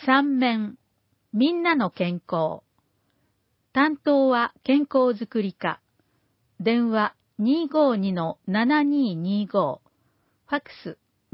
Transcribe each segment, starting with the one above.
三面、みんなの健康。担当は健康づくり課。電話252-7225。ファックス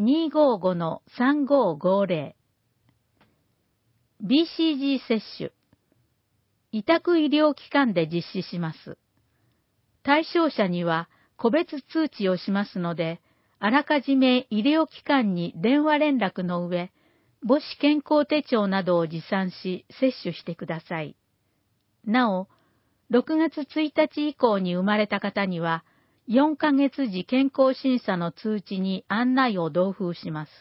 255-3550。BCG 接種。委託医療機関で実施します。対象者には個別通知をしますので、あらかじめ医療機関に電話連絡の上、母子健康手帳などを持参し接種してください。なお、6月1日以降に生まれた方には、4ヶ月時健康審査の通知に案内を同封します。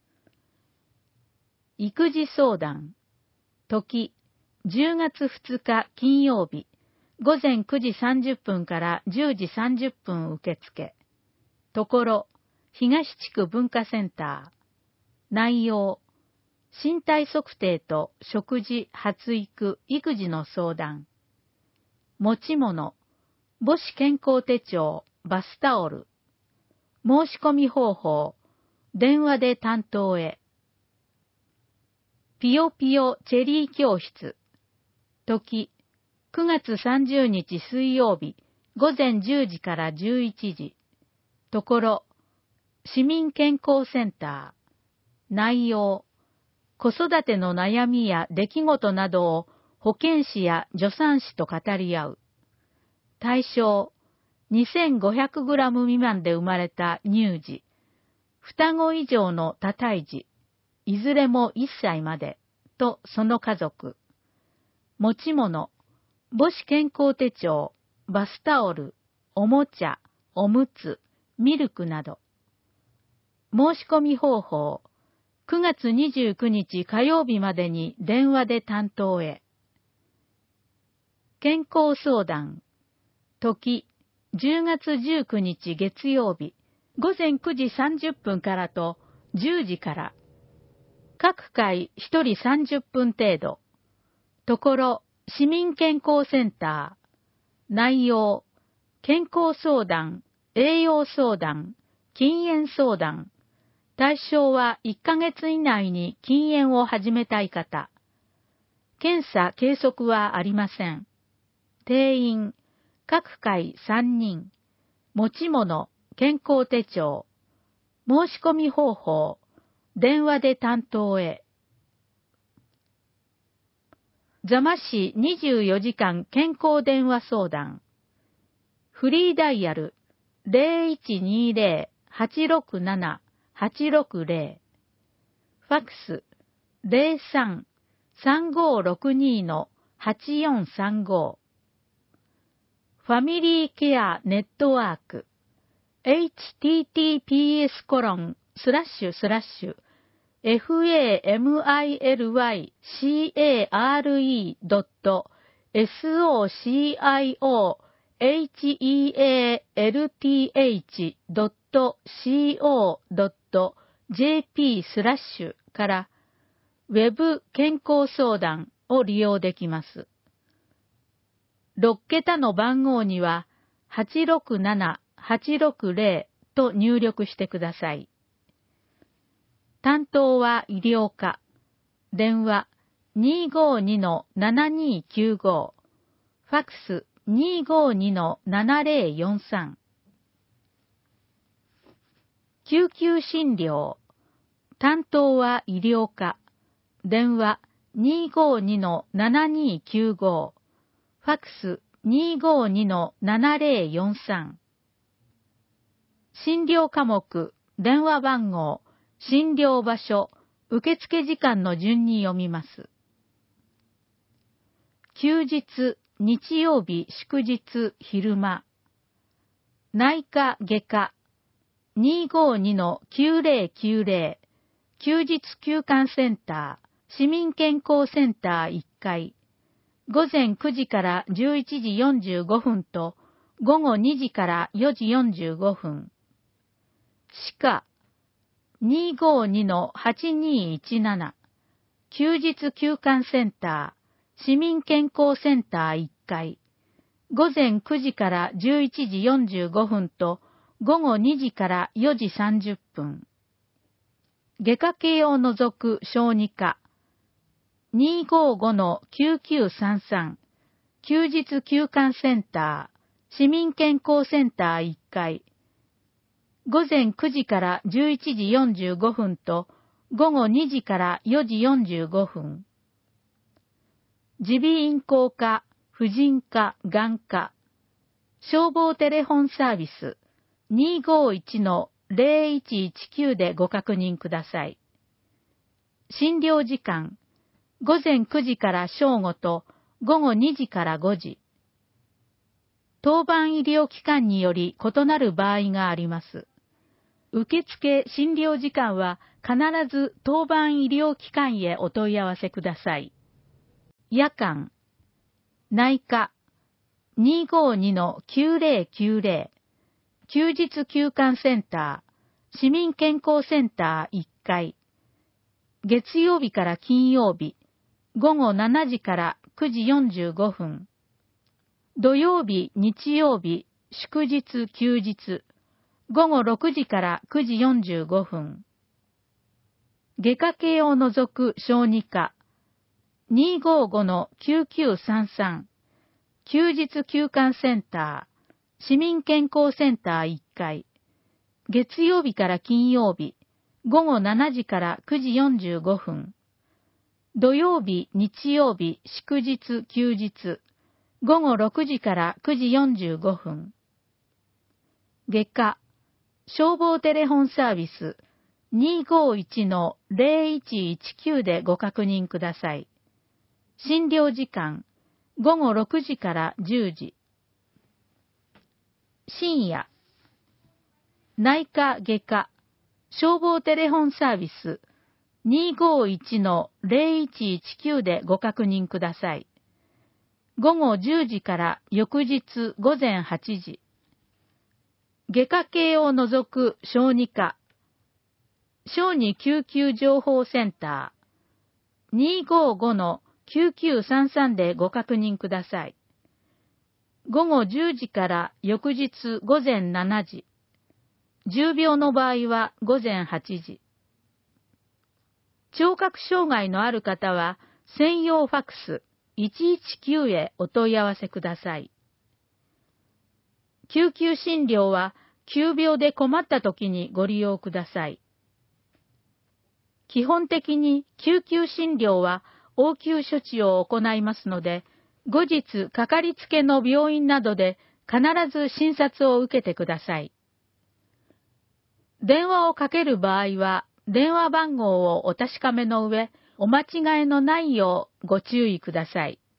育児相談。時、10月2日金曜日、午前9時30分から10時30分受付。ところ、東地区文化センター。内容、身体測定と食事、発育、育児の相談。持ち物、母子健康手帳、バスタオル。申し込み方法、電話で担当へ。ピヨピヨチェリー教室。時、9月30日水曜日、午前10時から11時。ところ、市民健康センター。内容、子育ての悩みや出来事などを保健師や助産師と語り合う。対象、2500グラム未満で生まれた乳児、双子以上の多胎児、いずれも1歳まで、とその家族。持ち物、母子健康手帳、バスタオル、おもちゃ、おむつ、ミルクなど。申し込み方法、9月29日火曜日までに電話で担当へ。健康相談。時、10月19日月曜日、午前9時30分からと10時から。各回1人30分程度。ところ、市民健康センター。内容、健康相談、栄養相談、禁煙相談。対象は1ヶ月以内に禁煙を始めたい方。検査・計測はありません。定員、各回3人。持ち物、健康手帳。申し込み方法、電話で担当へ。座間市24時間健康電話相談。フリーダイヤル 0120-867-860。ファックス 03-3562-8435。ファミリーケアネットワーク family-care.socialhealth.co.jp/ からウェブ健康相談を利用できます。6桁の番号には867-860と入力してください。担当は医療課。電話252-7295。ファックス252-7043。救急診療。担当は医療課。電話252-7295。ファックス252-7043。診療科目、電話番号、診療場所、受付時間の順に読みます。休日、日曜日、祝日、昼間。内科外科、252-9090。休日休館センター、市民健康センター1階。午前9時から11時45分と午後2時から4時45分。歯科 252-8217。休日休館センター、市民健康センター1階。午前9時から11時45分と午後2時から4時30分。外科系を除く小児科。 255-9933休日休館センター市民健康センター1階午前9時から11時45分と午後2時から4時45分耳鼻咽喉科、婦人科、眼科消防テレフォンサービス 251-0119 でご確認ください。診療時間午前9時から正午と午後2時から5時。当番医療機関により異なる場合があります。受付診療時間は必ず当番医療機関へお問い合わせください。夜間、内科、252-9090、休日休館センター、市民健康センター1階、月曜日から金曜日、午後7時から9時45分、土曜日、日曜日、祝日、休日、午後6時から9時45分、外科系を除く小児科、255-9933、休日休館センター、市民健康センター1階、月曜日から金曜日、午後7時から9時45分、土曜日、日曜日、祝日、休日、午後6時から9時45分。外科、消防テレフォンサービス 251-0119 でご確認ください。診療時間、午後6時から10時。深夜、内科外科、消防テレフォンサービス 251-0119 でご確認ください。午後10時から翌日午前8時。外科系を除く小児科、小児救急情報センター 255-9933 でご確認ください。午後10時から翌日午前7時。重病の場合は午前8時。聴覚障害のある方は専用ファクス119へお問い合わせください。救急診療は急病で困った時にご利用ください。基本的に救急診療は応急処置を行いますので、後日かかりつけの病院などで必ず診察を受けてください。電話をかける場合は電話番号をお確かめの上、お間違いのないようご注意ください。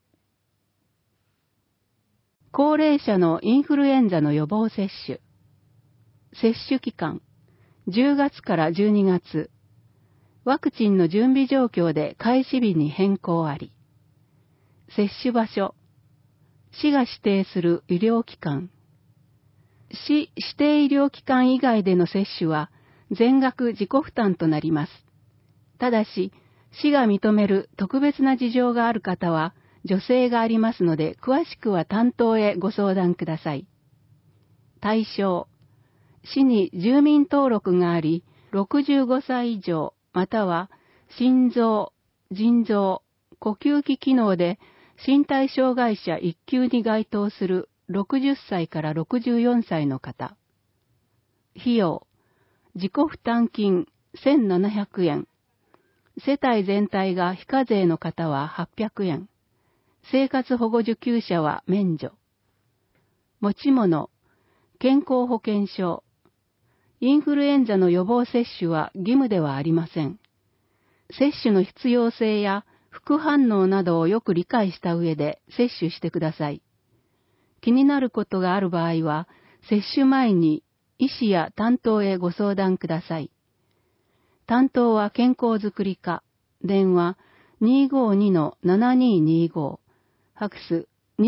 高齢者のインフルエンザの予防接種。接種期間、10月から12月。ワクチンの準備状況で開始日に変更あり。接種場所、市が指定する医療機関。市指定医療機関以外での接種は全額自己負担となります。ただし、市が認める特別な事情がある方は助成がありますので、詳しくは担当へご相談ください。対象、市に住民登録があり、65歳以上、または心臓、腎臓、呼吸器機能で身体障害者1級に該当する60歳から64歳の方。費用、自己負担金1700円。世帯全体が非課税の方は800円。生活保護受給者は免除。持ち物、健康保険証。インフルエンザの予防接種は義務ではありません。接種の必要性や副反応などをよく理解した上で接種してください。気になることがある場合は、接種前に医師や担当へご相談ください。担当は健康づくり課、電話 252-7225、ファクス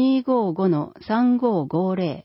255-3550。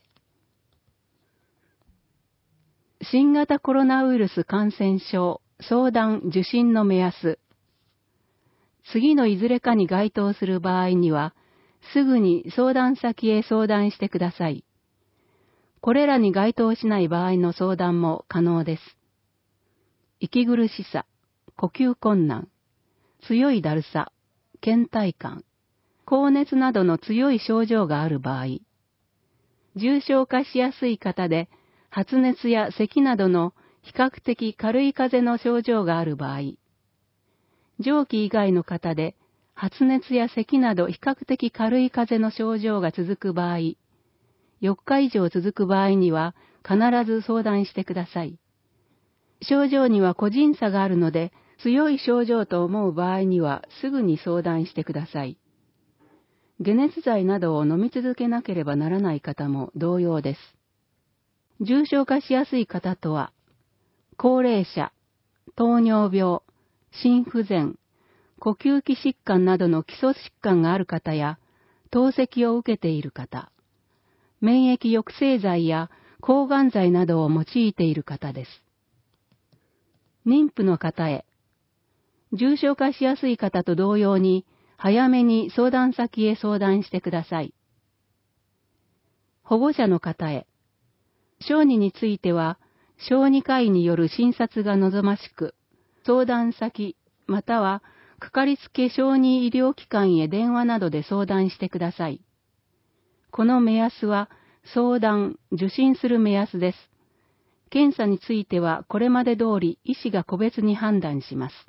新型コロナウイルス感染症相談受診の目安。次のいずれかに該当する場合には、すぐに相談先へ相談してください。これらに該当しない場合の相談も可能です。息苦しさ、呼吸困難、強いだるさ、 倦怠感、高熱などの強い症状がある場合、重症化しやすい方で発熱や咳などの比較的軽い風邪の症状がある場合、上気以外の方で発熱や咳など比較的軽い風邪の症状が続く場合、4日以上続く場合には必ず相談してください。症状には個人差があるので、強い症状と思う場合にはすぐに相談してください。解熱剤などを飲み続けなければならない方も同様です。重症化しやすい方とは、高齢者、糖尿病、心不全、呼吸器疾患などの基礎疾患がある方や、透析を受けている方、免疫抑制剤や抗がん剤などを用いている方です。妊婦の方へ、重症化しやすい方と同様に、早めに相談先へ相談してください。保護者の方へ、小児については、小児科医による診察が望ましく、相談先、または、かかりつけ小児医療機関へ電話などで相談してください。この目安は、相談、受診する目安です。検査については、これまで通り医師が個別に判断します。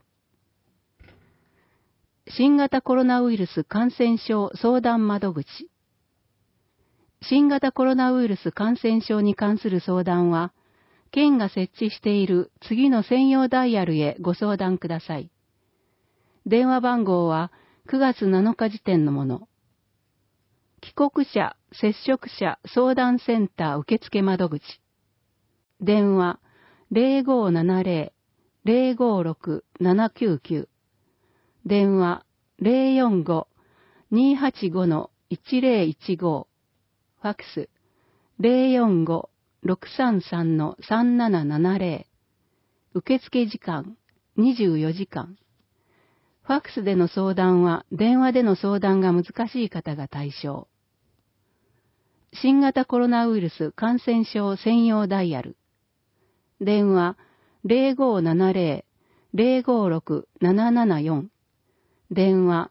新型コロナウイルス感染症相談窓口。新型コロナウイルス感染症に関する相談は、県が設置している次の専用ダイヤルへご相談ください。電話番号は9月7日時点のもの。帰国者、接触者相談センター受付窓口。電話 0570-056-799。電話 045-285-1015。ファックス 045-633-3770。受付時間24時間。ファックスでの相談は電話での相談が難しい方が対象。新型コロナウイルス感染症専用ダイヤル。電話 0570-056-774。電話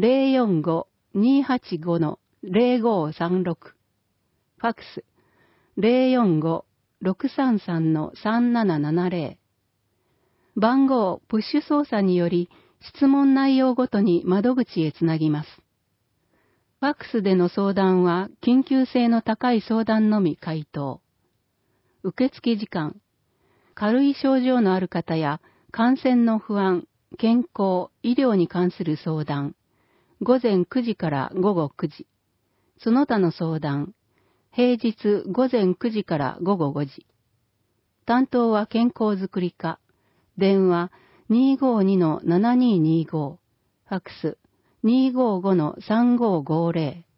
045-285-0536。ファックス 045-633-3770。番号プッシュ操作により質問内容ごとに窓口へつなぎます。ファックスでの相談は緊急性の高い相談のみ回答。受付時間。軽い症状のある方や感染の不安、健康、医療に関する相談。午前9時から午後9時。その他の相談。平日午前9時から午後5時。担当は健康づくり課。電話 252-7225。ファックス 255-3550。